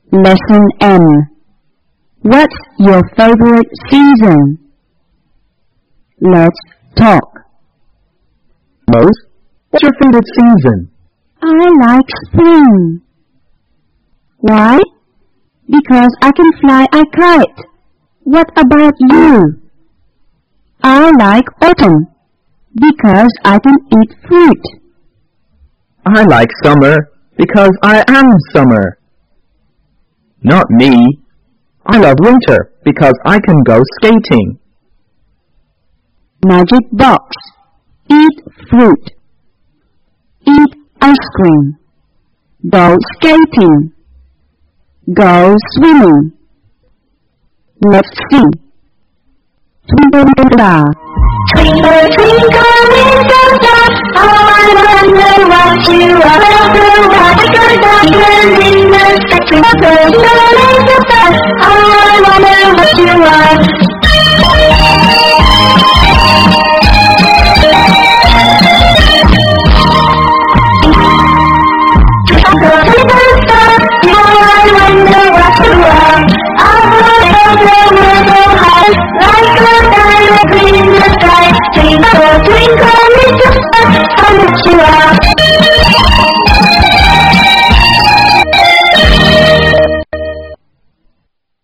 Lesson M. What's your favorite season? Let's talk. Rose, what's your favorite season? I like spring. Why? Because I can fly a kite. What about you? I like autumn because I can eat fruit. I like summer because I am summer. Not me. I love winter because I can go skating. Magic box. Eat fruit. Eat ice cream. Go skating. Go swimming. Let's sing. Twinkle, twinkle, star. Twinkle, twinkle, little star, how I wonder what you are. What a good in the spectrum of the